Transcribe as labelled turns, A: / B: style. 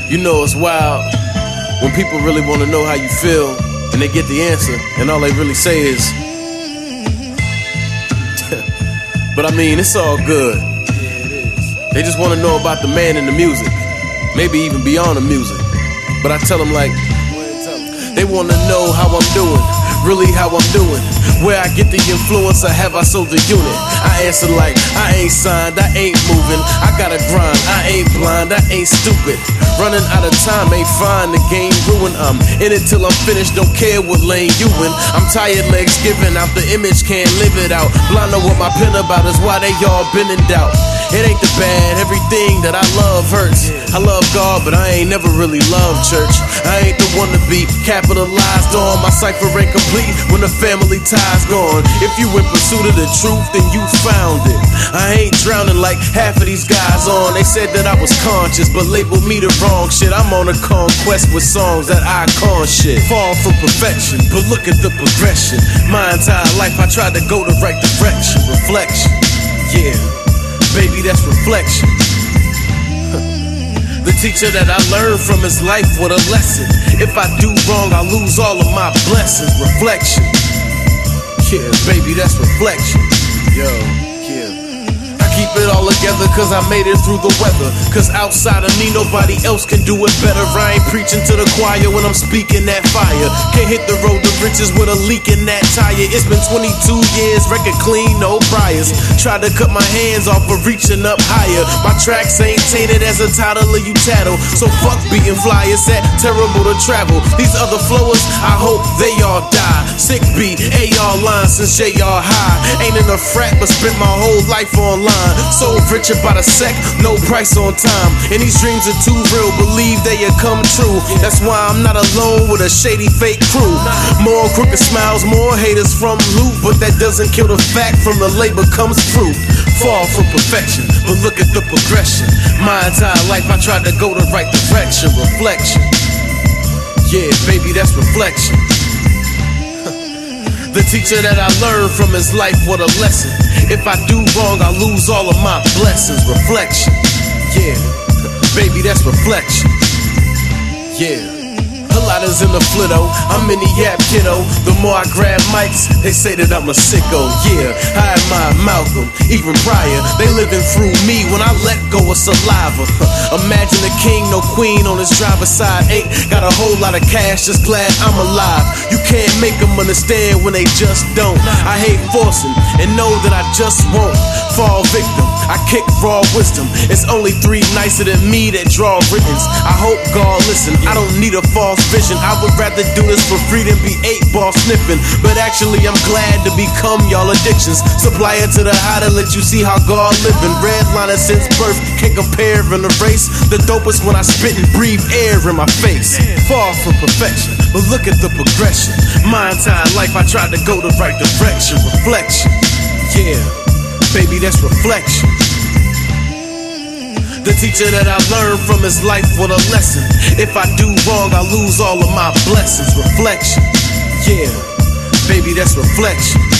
A: You know it's wild when people really want to know how you feel and they get the answer and all they really say is but I mean, it's all good. They just want to know about the man in the music, maybe even beyond the music. But I tell them like, they want to know how I'm doing, really how I'm doing, where I get the influence or have I sold the unit. I answer like, I ain't signed, I ain't moving, I gotta grind, I ain't blind, I ain't stupid. Running out of time ain't fine, the game ruined. I'm in it till I'm finished, don't care what lane you in. I'm tired, legs giving out, the image can't live it out. Blind know what my pen about is why they all been in doubt. It ain't the bad, everything that I love hurts. I love God, but I ain't never really loved church. I ain't the one to be capitalized on. My cipher ain't complete when the family ties gone. If you in pursuit of the truth, then you found it. I ain't drowning like half of these guys on. They said that I was conscious, but labeled me the wrong shit. I'm on a conquest with songs that icon shit. Far from perfection, but look at the progression. My entire life I tried to go the right direction. Reflection, yeah, baby, that's reflection. The teacher that I learned from his life, what a lesson. If I do wrong, I lose all of my blessings. Reflection, yeah, baby, that's reflection. Yo, yeah, I keep it all together cause I made it through the weather. Cause outside of me, nobody else can do it better. I ain't preaching to the choir when I'm speaking that fire. Can't hit the road to riches with a leak in that tire. It's been 22 years, record clean, no priors. Tried to cut my hands off for reaching up higher. My tracks ain't tainted as a title of you tattle. So fuck beating flyers, that terrible to travel. These other flowers, I hope they all die. Sick beat, AR line since JR high. Ain't in a frat but spent my whole life online. So rich about a sec, no price on time. And these dreams are too real, believe they'll come true. That's why I'm not alone with a shady fake crew. More crooked smiles, more haters from loot, but that doesn't kill the fact from the labor comes fruit. Far from perfection, but look at the progression. My entire life I tried to go the right direction. Reflection, yeah, baby, that's reflection. The teacher that I learned from his life, what a lesson. If I do wrong, I lose all of my blessings. Reflection, yeah, baby, that's reflection. Yeah. A lot is in the flitto, I'm in the yap kiddo. The more I grab mics, they say that I'm a sicko. Yeah, I admire Malcolm, even Pryor. They living through me when I let go of saliva. Imagine a king, no queen on his driver's side. Ain't got a whole lot of cash, just glad I'm alive. You can't make them understand when they just don't. I hate forcing and know that I just won't fall victim. I kick raw wisdom. It's only 3 nicer than me that draw writtens. I hope God listen, I don't need a false vision. I would rather do this for free than be 8-ball sniffing. But actually I'm glad to become y'all addictions. Supplier to the high to let you see how God living. Redliner since birth, can't compare in a race. The dopest when I spit and breathe air in my face. Far from perfection, but look at the progression. My entire life I tried to go the right direction. Reflection, yeah, baby, that's reflection. The teacher that I learned from his life, what a lesson. If I do wrong, I lose all of my blessings. Reflection, yeah, baby, that's reflection.